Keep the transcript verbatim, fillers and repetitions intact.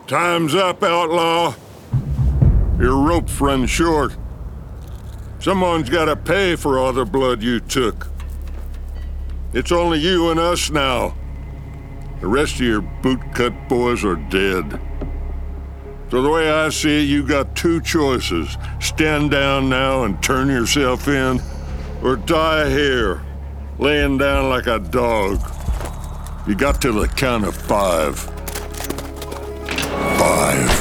Time's up, outlaw. Your rope's run short. Someone's gotta pay for all the blood you took. It's only you and us now. The rest of your bootcut boys are dead. So the way I see it, you got two choices. Stand down now and turn yourself in, or die here, laying down like a dog. You got to the count of five. Five.